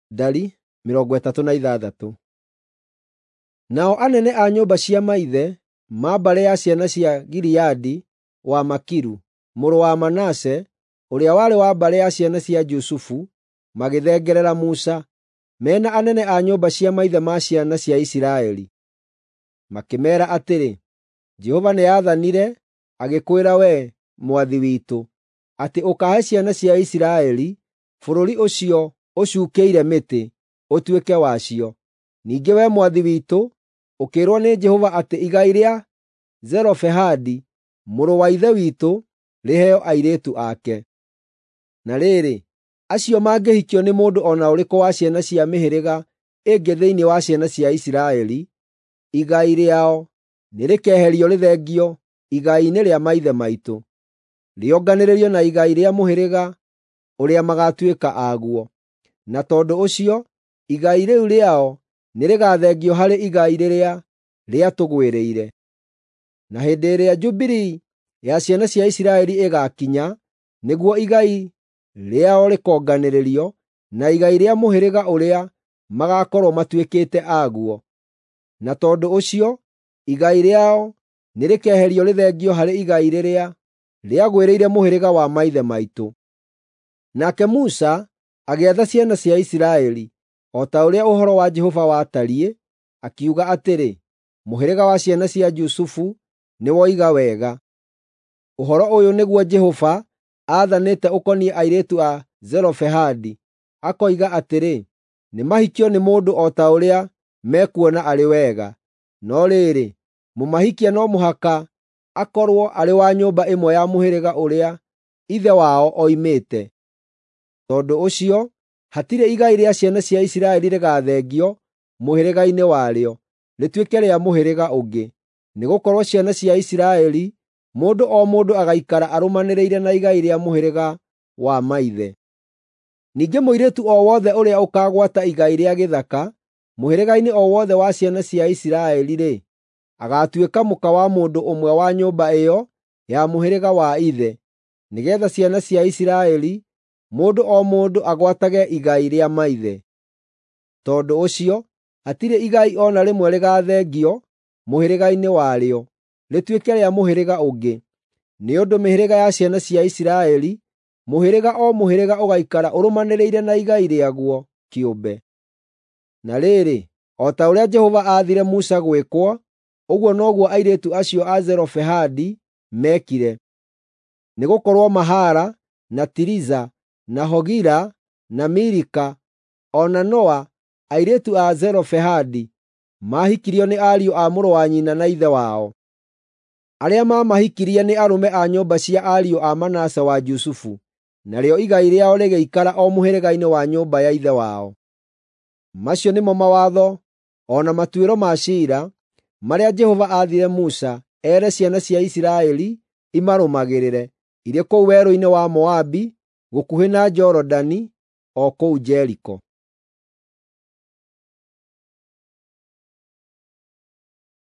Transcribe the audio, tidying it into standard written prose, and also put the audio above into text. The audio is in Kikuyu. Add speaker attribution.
Speaker 1: Dari 36. Nao anene a nyũmba cia maithe ma mbarĩ ya ciana cia Gileadi wa Makiru mũrũ wa Manase, ũrĩa warĩ wa mbarĩ ya ciana cia Jusufu, magĩthengerera Musa, mena anene a nyũmba cia maithe ma ciana cia Isiraeli. Makĩmeera atĩrĩ, Jehova nĩathanire, agĩkwĩra wee, mwathi witũ, atĩ ũkaahe ciana cia Isiraeli bũrũri ũcio ũcuukĩire mĩtĩ ũtuĩke wacio. Ningĩ wee mwathi witũ, ũkĩĩrwo nĩ Jehova atĩ igai rĩa Zelofehadi mũrũ wa ithe witũ rĩheo airĩtu ake. Na rĩrĩ, acio mangĩhikio nĩ mũndũ o na ũrĩkũ wa ciana cia mĩhĩrĩga ĩngĩ thĩinĩ wa ciana cia Isiraeli, igai rĩao nĩrĩkeherio rĩthengio igai-inĩ rĩa maithe maitũ, rĩonganĩrĩrio na igai rĩa mũhĩrĩga ũrĩa magatuĩka aguo. Na tondũ ũcio, igai rĩu rĩao nĩrĩgathengio harĩ igai rĩrĩa rĩatũgwĩrĩire. Na hĩndĩ ĩrĩa Jubilii ya ciana cia Isiraeli ĩgakinya, nĩguo igai rĩao rĩkonganĩrĩrio na igai rĩa mũhĩrĩga ũrĩa magakorwo matuĩkĩte aguo. Na tondũ ũcio, igai rĩao nĩrĩkeherio rĩthengio harĩ igai rĩrĩa rĩagwĩrĩire mũhĩrĩga wa maithe maitũ. Nake Musa agĩatha ciana cia Isiraeli, o ta ũrĩa ũhoro wa Jehova watariĩ, akiuga atĩrĩ, mũhĩrĩga wa ciana cia Jusufu nĩwoiga wega. Ũhoro ũyũ nĩguo Jehova aathanĩte ũkoniĩ airĩtu a Zelofehadi, akoiga atĩrĩ, nĩmahikio nĩ mũndũ o ta ũrĩa mekuona arĩ wega. No rĩrĩ, mũmahikia no mũhaka akorwo arĩ wa nyũmba ĩmwe ya mũhĩrĩga ũrĩa ithe wao oimĩte. Tondũ ũcio, hatirĩ igai rĩa ciana cia Isiraeli rĩgathengio mũhĩrĩga-inĩ warĩo, rĩtuĩke rĩa mũhĩrĩga ũngĩ, nĩgũkorwo ciana cia Isiraeli, mũndũ o mũndũ agaikara arũmanĩrĩire na igai rĩa mũhĩrĩga wa maithe. Ningĩ mũirĩtu o wothe ũrĩa ũkagwata igai rĩa gĩthaka mũhĩrĩga-inĩ o wothe wa ciana cia Isiraeli-rĩ, agatuĩka mũka wa mũndũ ũmwe wa nyũmba ĩyo ya mũhĩrĩga wa ithe, nĩgeetha ciana cia Isiraeli mũndũ o mũndũ agwatage igai rĩa maithe. Tondũ ũcio, hatirĩ igai o na rĩmwe rĩgathengio mũhĩrĩga-inĩ warĩo, rĩtuĩke rĩa mũhĩrĩga ũngĩ, nĩ ũndũ mĩhĩrĩga ya ciana cia Isiraeli, mũhĩrĩga o mũhĩrĩga ũgaikara ũrũmanĩrĩire na igai rĩaguo kĩũmbe. Na rĩrĩ, o ta ũrĩa Jehova aathire Musa gwĩkwo, ũguo noguo airĩtu acio a Zelofehadi mekire. Nĩgũkorwo Mahala na Tiriza na Hogila na Milika o na Noa, airĩtu a Zelofehadi, mahikirio nĩ ariũ a mũrũ wa nyina na ithe wao. Arĩa mamahikirie nĩ arũme a nyũmba cia ariũ a Manase wa Jusufu, narĩo igai rĩao rĩgĩikara o mũhĩrĩga-inĩ wa nyũmba ya ithe wao. Macio nĩmo mawatho o na matuĩro ma ciira marĩa Jehova aathire Musa ere ciana cia Isiraeli imarũmagĩrĩre, irĩ kũu werũ-inĩ wa Moabi, gũkuhĩ na Jorodani, o kũu Jeriko.